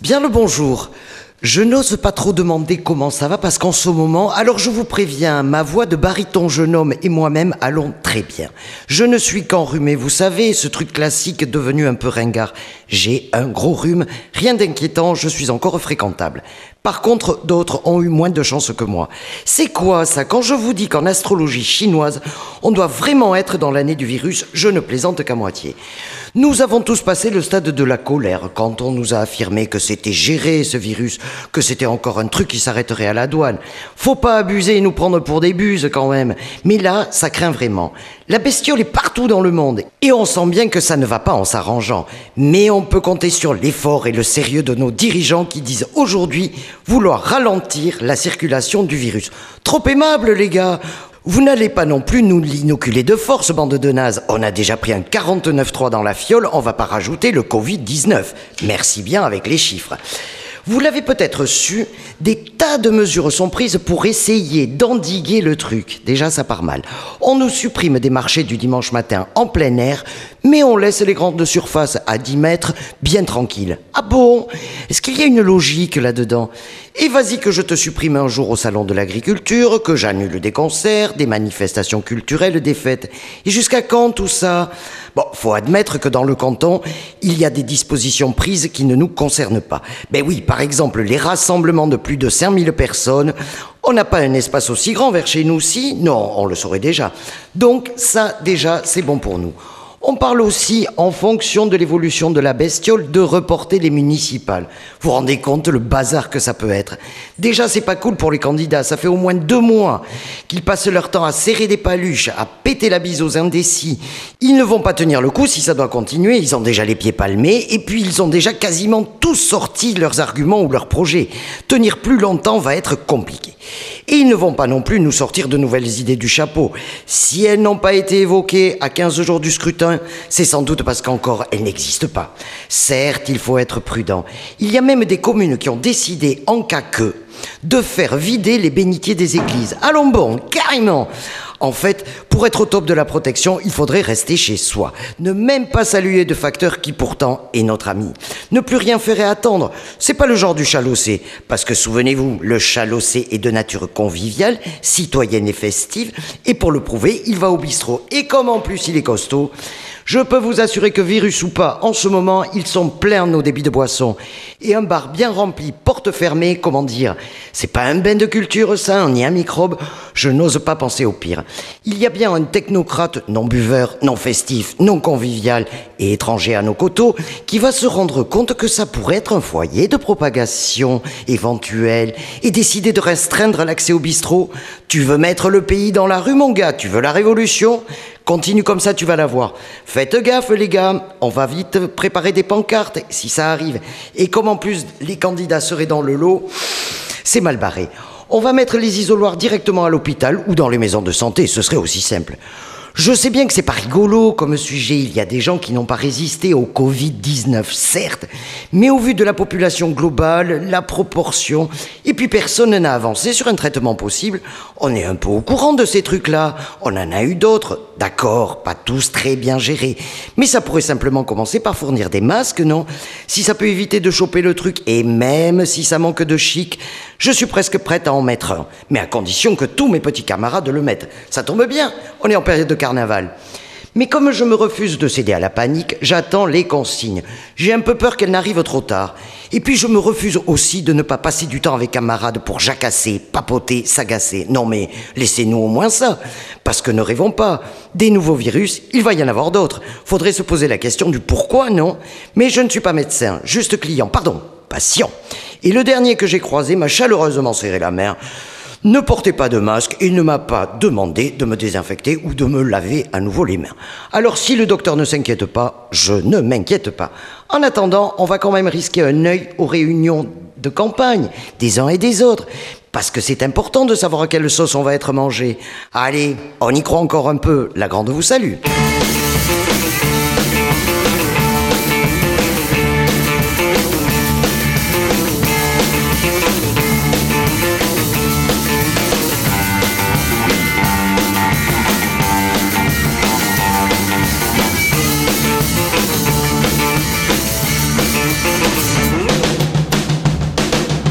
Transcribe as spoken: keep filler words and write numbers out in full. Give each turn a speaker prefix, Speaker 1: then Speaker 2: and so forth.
Speaker 1: Bien le bonjour. Je n'ose pas trop demander comment ça va parce qu'en ce moment, alors je vous préviens, ma voix de baryton jeune homme et moi-même allons très bien. Je ne suis qu'enrhumé, vous savez, ce truc classique devenu un peu ringard. J'ai un gros rhume, rien d'inquiétant, je suis encore fréquentable. Par contre, d'autres ont eu moins de chance que moi. C'est quoi ça? Quand je vous dis qu'en astrologie chinoise, on doit vraiment être dans l'année du virus, je ne plaisante qu'à moitié. Nous avons tous passé le stade de la colère quand on nous a affirmé que c'était géré ce virus, que c'était encore un truc qui s'arrêterait à la douane. Faut pas abuser et nous prendre pour des buses quand même. Mais là, ça craint vraiment. La bestiole est partout dans le monde et on sent bien que ça ne va pas en s'arrangeant. Mais on peut compter sur l'effort et le sérieux de nos dirigeants qui disent aujourd'hui vouloir ralentir la circulation du virus. Trop aimable les gars! Vous n'allez pas non plus nous l'inoculer de force, bande de nazes. On a déjà pris un quarante-neuf trois dans la fiole, on va pas rajouter le covid dix-neuf. Merci bien avec les chiffres. Vous l'avez peut-être su, des tas de mesures sont prises pour essayer d'endiguer le truc. Déjà, ça part mal. On nous supprime des marchés du dimanche matin en plein air, mais on laisse les grandes surfaces à dix mètres bien tranquilles. Ah bon? Est-ce qu'il y a une logique là-dedans? Et vas-y que je te supprime un jour au salon de l'agriculture, que j'annule des concerts, des manifestations culturelles, des fêtes. Et jusqu'à quand tout ça? Bon, faut admettre que dans le canton, il y a des dispositions prises qui ne nous concernent pas. Ben oui, par exemple, les rassemblements de plus de cinq mille personnes, on n'a pas un espace aussi grand vers chez nous, si? Non, on le saurait déjà. Donc ça, déjà, c'est bon pour nous. On parle aussi, en fonction de l'évolution de la bestiole, de reporter les municipales. Vous vous rendez compte le bazar que ça peut être? Déjà, c'est pas cool pour les candidats. Ça fait au moins deux mois qu'ils passent leur temps à serrer des paluches, à péter la bise aux indécis. Ils ne vont pas tenir le coup si ça doit continuer. Ils ont déjà les pieds palmés et puis ils ont déjà quasiment tous sorti leurs arguments ou leurs projets. Tenir plus longtemps va être compliqué. Et ils ne vont pas non plus nous sortir de nouvelles idées du chapeau. Si elles n'ont pas été évoquées à quinze jours du scrutin, c'est sans doute parce qu'encore elles n'existent pas. Certes, il faut être prudent. Il y a même des communes qui ont décidé, en cas que, de faire vider les bénitiers des églises. Allons bon, carrément! En fait, pour être au top de la protection, il faudrait rester chez soi. Ne même pas saluer de facteur qui pourtant est notre ami. Ne plus rien faire et attendre. C'est pas le genre du chalossé. Parce que souvenez-vous, le chalossé est de nature conviviale, citoyenne et festive. Et pour le prouver, il va au bistrot. Et comme en plus il est costaud, je peux vous assurer que virus ou pas, en ce moment, ils sont pleins nos débits de boissons. Et un bar bien rempli, porte fermée, comment dire, c'est pas un bain de culture ça, ni un microbe. Je n'ose pas penser au pire. Il y a bien un technocrate non buveur, non festif, non convivial et étranger à nos coteaux qui va se rendre compte que ça pourrait être un foyer de propagation éventuelle et décider de restreindre l'accès au bistrot. Tu veux mettre le pays dans la rue, mon gars? Tu veux la révolution? Continue comme ça, tu vas la voir. Faites gaffe, les gars. On va vite préparer des pancartes, si ça arrive. Et comme en plus les candidats seraient dans le lot, c'est mal barré. On va mettre les isoloirs directement à l'hôpital ou dans les maisons de santé, ce serait aussi simple. Je sais bien que c'est pas rigolo comme sujet, il y a des gens qui n'ont pas résisté au covid dix-neuf, certes, mais au vu de la population globale, la proportion, et puis personne n'a avancé sur un traitement possible, on est un peu au courant de ces trucs-là, on en a eu d'autres, d'accord, pas tous très bien gérés, mais ça pourrait simplement commencer par fournir des masques, non? Si ça peut éviter de choper le truc, et même si ça manque de chic, je suis presque prête à en mettre un, mais à condition que tous mes petits camarades le mettent. Ça tombe bien, on est en période de carnaval. Mais comme je me refuse de céder à la panique, j'attends les consignes. J'ai un peu peur qu'elles n'arrivent trop tard. Et puis je me refuse aussi de ne pas passer du temps avec camarades pour jacasser, papoter, s'agacer. Non mais laissez-nous au moins ça. Parce que ne rêvons pas. Des nouveaux virus, il va y en avoir d'autres. Faudrait se poser la question du pourquoi, non? Mais je ne suis pas médecin, juste client, pardon, patient. Et le dernier que j'ai croisé m'a chaleureusement serré la main. Ne portez pas de masque, il ne m'a pas demandé de me désinfecter ou de me laver à nouveau les mains. Alors si le docteur ne s'inquiète pas, je ne m'inquiète pas. En attendant, on va quand même risquer un œil aux réunions de campagne des uns et des autres. Parce que c'est important de savoir à quelle sauce on va être mangé. Allez, on y croit encore un peu, la grande vous salue.